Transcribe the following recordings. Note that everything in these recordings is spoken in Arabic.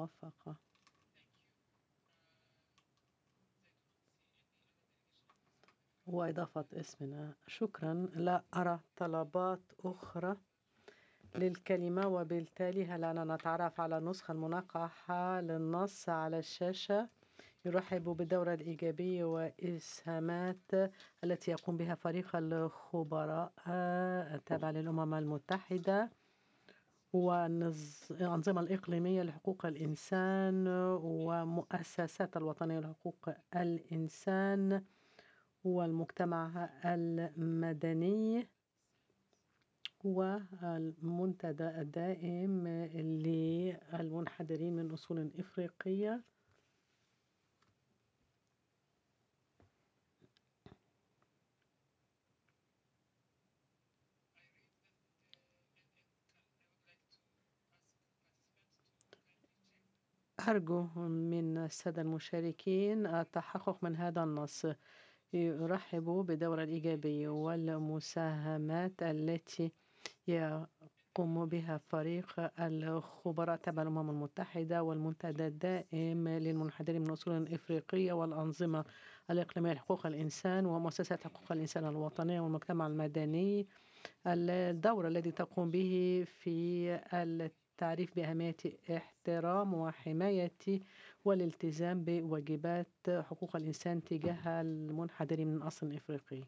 موفقة. وإضافة اسمنا. شكرا. لا أرى طلبات أخرى للكلمة، وبالتالي هل أنا نتعرف على النسخة المنقحة للنص على الشاشة. يرحب بالدورة الإيجابية وإسهامات التي يقوم بها فريق الخبراء التابع للأمم المتحدة والأنظمة الإقليمية لحقوق الإنسان ومؤسسات الوطنية لحقوق الإنسان والمجتمع المدني والمنتدى الدائم للمنحدرين من أصول إفريقية. أرجو من السادة المشاركين التحقق من هذا النص. يرحب بالدورة الإيجابية والمساهمات التي يقوم بها فريق الخبراء تبع الأمم المتحدة والمنتدى الدائم للمنحدرين من أصول إفريقية والأنظمة الإقليمية لحقوق الإنسان ومؤسسات حقوق الإنسان الوطنية والمجتمع المدني. الدور الذي تقوم به في التعريف بأهمية احترام وحماية والالتزام بواجبات حقوق الإنسان تجاه المنحدرين من أصل إفريقي.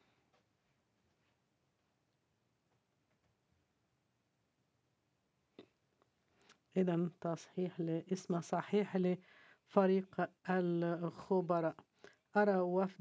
إذن تصحيح لاسم صحيح لفريق الخبراء. أرى وفد